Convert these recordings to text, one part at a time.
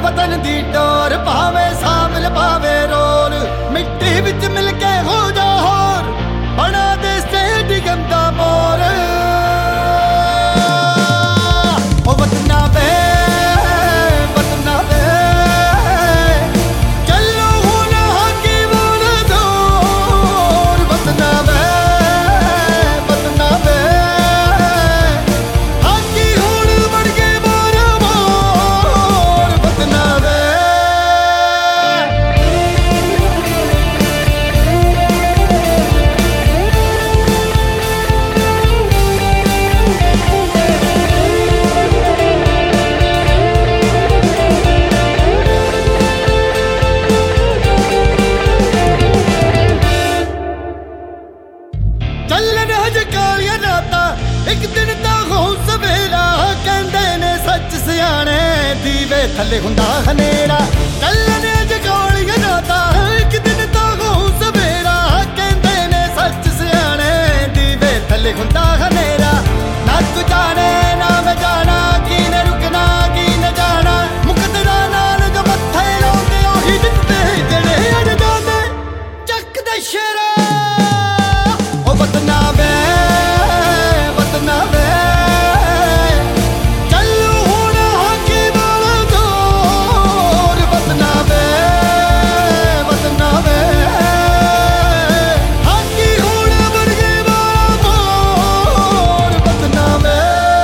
वतन दी डोर भावे सामल भावे रोल मिट्टी विच मिल के हो जा होर बना दे स्टेडियम दा मोर ओ वतना वे चलो हुण हाकी बोल जोर वतना वे हाकी हुण बन के मोर मोर वतना वे ਚੱਲਣ ਹਜੇ ਕਾਲੀਆਂ ਰਾਤਾਂ ਇੱਕ ਦਿਨ ਤਾਂ ਹੋ ਸਵੇਰਾ ਕਹਿੰਦੇ ਨੇ ਸੱਚ ਸਿਆਣੇ ਦੀਵੇ ਥੱਲੇ ਹੁੰਦਾ ਹਨੇਰਾ ਚੱਲਣ ਹਜੇ ਕਾਲੀਆਂ ਰਾਤਾਂ ਇੱਕ ਦਿਨ ਤਾਂ ਹੋ ਸਵੇਰਾ ਕਹਿੰਦੇ ਨੇ ਸੱਚ ਸਿਆਣੇ ਦੀਵੇ ਥੱਲੇ ਹੁੰਦਾ ਹਨੇਰਾ ਨਾ ਤੂੰ ਜਾਣੇ ਨਾ ਮੈਂ ਜਾਣਾ ਕੀ ਨੇ ਰੁਕਣਾ ਕੀ ਨੇ ਜਾਣਾ ਮੁਕਦਰਾ ਨਾਲ ਜੋ ਮੱਥੇ ਲਾਉਂਦੇ ਉਹੀ ਜਿੱਤੇ ਜਿਹੜੇ ਅੜ ਜਾਂਦੇ ਚੱਕਦੇ ਸ਼ੇਰਾ वतना वे चलो हुण हाकी बोल जोर वतना वे हाकी हुण बन के मोर वतना वे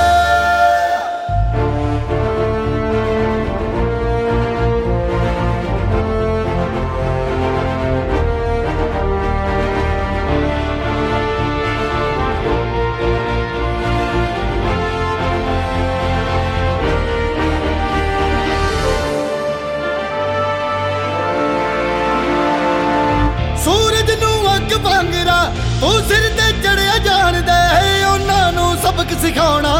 सूरज नू अग वांगरा तू सिर ते चढ़िया जान दे उन्हां नू सबक सिखाउणा